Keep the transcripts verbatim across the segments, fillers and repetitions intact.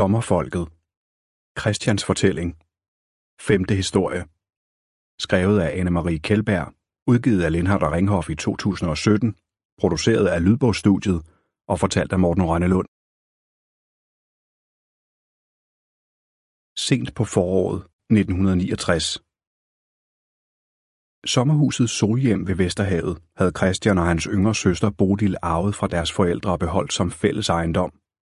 Sommerfolket. Christians fortælling. Femte historie. Skrevet af Anne-Marie Kjeldberg. Udgivet af Lindhardt og Ringhof i to tusind og sytten. Produceret af Lydbogsstudiet og fortalt af Morten Rønnelund. Sent på foråret nitten niogtres. Sommerhuset Solhjem ved Vesterhavet havde Christian og hans yngre søster Bodil arvet fra deres forældre og beholdt som fælles ejendom.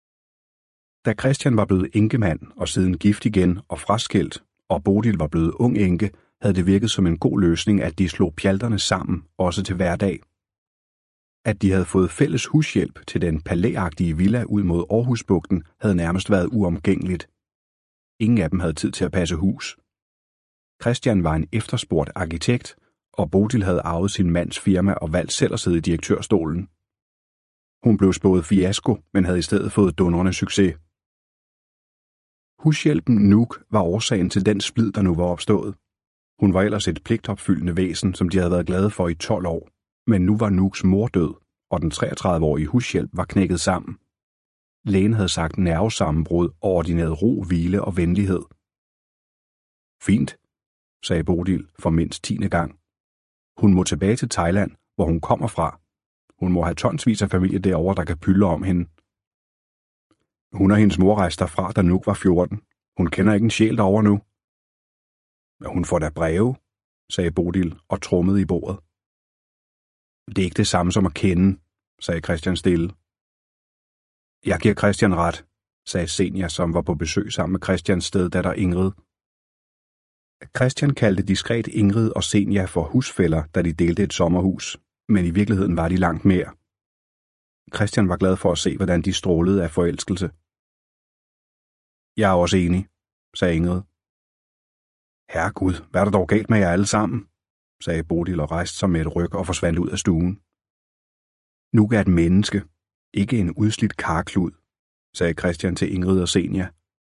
Da Christian var blevet enkemand og siden gift igen og fraskilt, og Bodil var blevet ung enke, havde det virket som en god løsning, at de slog pjalterne sammen, også til hverdag. At de havde fået fælles hushjælp til den palæagtige villa ud mod Aarhusbugten, havde nærmest været uomgængeligt. Ingen af dem havde tid til at passe hus. Christian var en efterspurgt arkitekt, og Bodil havde arvet sin mands firma og valgt selv at sidde i direktørstolen. Hun blev spået fiasko, men havde i stedet fået dundrende succes. Hushjælpen Nuuk var årsagen til den splid, der nu var opstået. Hun var ellers et pligtopfyldende væsen, som de havde været glade for i tolv år, men nu var Nuuks mor død, og den treogtredive-årige hushjælp var knækket sammen. Lægen havde sagt nervesammenbrud og ordineret ro, hvile og venlighed. Fint, sagde Bodil for mindst tiende gang. Hun må tilbage til Thailand, hvor hun kommer fra. Hun må have tonsvis af familie derovre, der kan pylde om hende. Hun og hendes mor rejste derfra, da Nuuk var fjorten. Hun kender ikke en sjæl derovre nu. Hun får da breve, sagde Bodil og trummede i bordet. Det er ikke det samme som at kende, sagde Christian stille. Jeg giver Christian ret, sagde Senja, som var på besøg sammen med Christians steddatter Ingrid. Christian kaldte diskret Ingrid og Senja for husfæller, da de delte et sommerhus, men i virkeligheden var de langt mere. Christian var glad for at se, hvordan de strålede af forelskelse. Jeg er også enig, sagde Ingrid. Herregud, hvad er der dog galt med jer alle sammen, sagde Bodil og rejste sig med et ryg og forsvandt ud af stuen. Nuuk er et menneske, ikke en udslidt karklud, sagde Christian til Ingrid og Senja.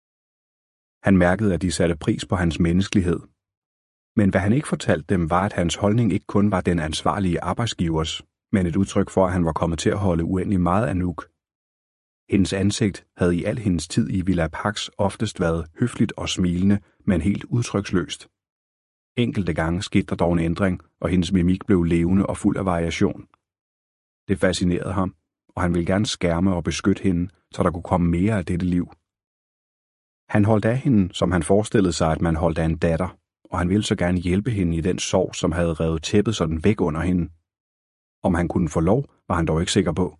Han mærkede, at de satte pris på hans menneskelighed. Men hvad han ikke fortalte dem, var, at hans holdning ikke kun var den ansvarlige arbejdsgivers, men et udtryk for, at han var kommet til at holde uendelig meget af Nuuk. Hendes ansigt havde i al hendes tid i Villa Pax oftest været høfligt og smilende, men helt udtryksløst. Enkelte gange skete der dog en ændring, og hendes mimik blev levende og fuld af variation. Det fascinerede ham, og han ville gerne skærme og beskytte hende, så der kunne komme mere af dette liv. Han holdt af hende, som han forestillede sig, at man holdt af en datter, og han ville så gerne hjælpe hende i den sorg, som havde revet tæppet sådan væk under hende. Om han kunne få lov, var han dog ikke sikker på.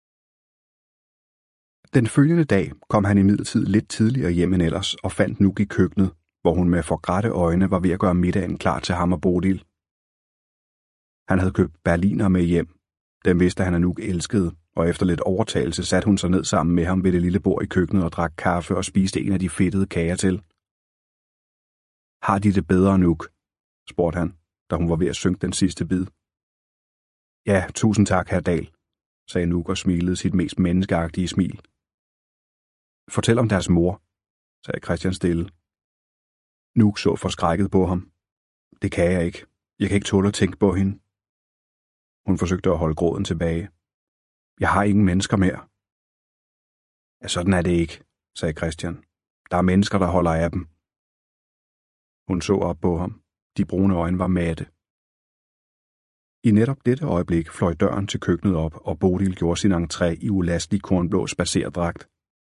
Den følgende dag kom han imidlertid lidt tidligere hjem end ellers og fandt Nuuk i køkkenet, hvor hun med forgrædte øjne var ved at gøre middagen klar til ham og Bodil. Han havde købt berliner med hjem. Dem vidste han, at Nuuk elskede, og efter lidt overtagelse satte hun sig ned sammen med ham ved det lille bord i køkkenet og drak kaffe og spiste en af de fedtede kager til. Har de det bedre, Nuuk? Spurgte han, da hun var ved at synke den sidste bid. Ja, tusind tak, herr Dahl, sagde Nuuk og smilede sit mest menneskeagtige smil. Fortæl om deres mor, sagde Christian stille. Nuuk så forskrækket på ham. Det kan jeg ikke. Jeg kan ikke tåle at tænke på hende. Hun forsøgte at holde gråden tilbage. Jeg har ingen mennesker mere. Ja, sådan er det ikke, sagde Christian. Der er mennesker, der holder af dem. Hun så op på ham. De brune øjne var matte. I netop dette øjeblik fløj døren til køkkenet op, og Bodil gjorde sin entré i ulastelig kornblå spacerdragt.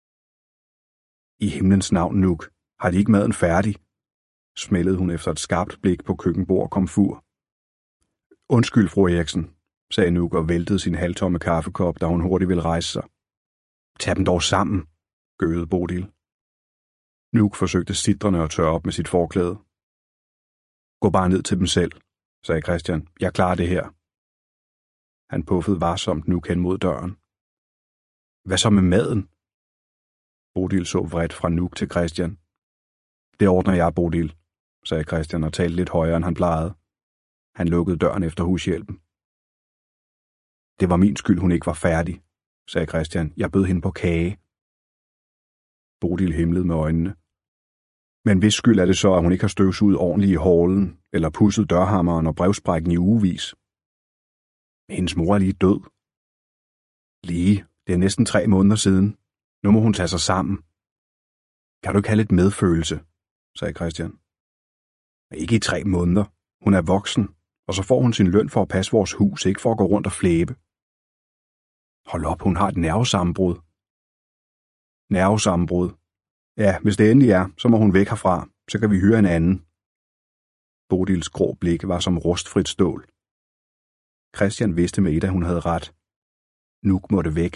I himlens navn, Nuuk, har de ikke maden færdig? Smældede hun efter et skarpt blik på køkkenbord og komfur. Undskyld, fru Eriksen, sagde Nuuk og væltede sin halvtomme kaffekop, da hun hurtigt ville rejse sig. Tag dem dog sammen, gøede Bodil. Nuuk forsøgte sitrende at tørre op med sit forklæde. Gå bare ned til dem selv, sagde Christian. Jeg klarer det her. Han puffede varsomt Nuuk hen mod døren. Hvad så med maden? Bodil så vredt fra Nuuk til Christian. Det ordner jeg, Bodil, sagde Christian og talte lidt højere, end han plejede. Han lukkede døren efter hushjælpen. Det var min skyld, hun ikke var færdig, sagde Christian. Jeg bød hende på kage. Bodil himlede med øjnene. Men hvis skyld er det så, at hun ikke har støvsuget ordentligt i hallen, eller pudset dørhammeren og brevsprækken i ugevis? Hendes mor er lige død. Lige, det er næsten tre måneder siden. Nu må hun tage sig sammen. Kan du ikke have lidt medfølelse, sagde Christian. Ikke i tre måneder. Hun er voksen, og så får hun sin løn for at passe vores hus, ikke for at gå rundt og flæbe. Hold op, hun har et nervesammenbrud. Nervesammenbrud. Ja, hvis det endelig er, så må hun væk herfra, så kan vi hyre en anden. Bodils grå blik var som rustfrit stål. Christian vidste med et, at hun havde ret. Nuuk måtte væk.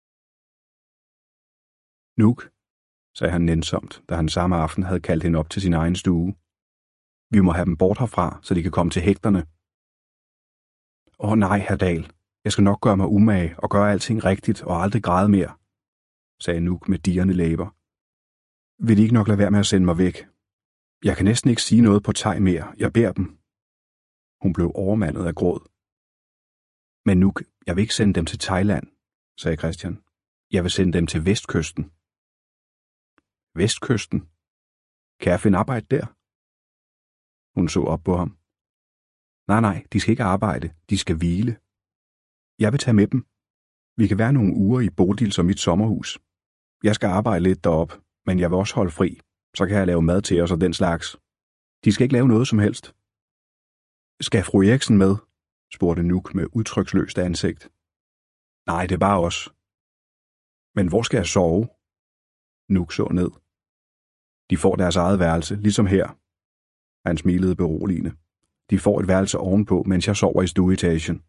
Nuuk, sagde han nænsomt, da han samme aften havde kaldt hende op til sin egen stue. Vi må have dem bort herfra, så de kan komme til hægterne. Åh nej, hr. Dahl. Jeg skal nok gøre mig umage og gøre alting rigtigt og aldrig græde mere, sagde Nuuk med dirrende læber. Vil de ikke nok lade være med at sende mig væk? Jeg kan næsten ikke sige noget på thai mere. Jeg beder dem. Hun blev overmandet af gråd. Men Nuuk, jeg vil ikke sende dem til Thailand, sagde Christian. Jeg vil sende dem til Vestkysten. Vestkysten? Kan jeg finde arbejde der? Hun så op på ham. Nej, nej, de skal ikke arbejde. De skal hvile. Jeg vil tage med dem. Vi kan være nogle uger i Bodils og mit sommerhus. Jeg skal arbejde lidt derop, men jeg vil også holde fri. Så kan jeg lave mad til os og den slags. De skal ikke lave noget som helst. Skal fru Eriksen med? Spurgte Nuuk med udtryksløst ansigt. Nej, det er bare os. Men hvor skal jeg sove? Nuuk så ned. De får deres eget værelse, ligesom her. Han smilede beroligende. De får et værelse ovenpå, mens jeg sover i stueetagen.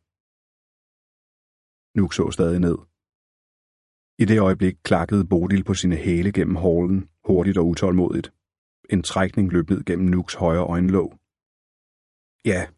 Nuuk så stadig ned. I det øjeblik klakkede Bodil på sine hæle gennem hallen, hurtigt og utålmodigt. En trækning løb ned gennem Nuuks højre øjenlåg. Ja,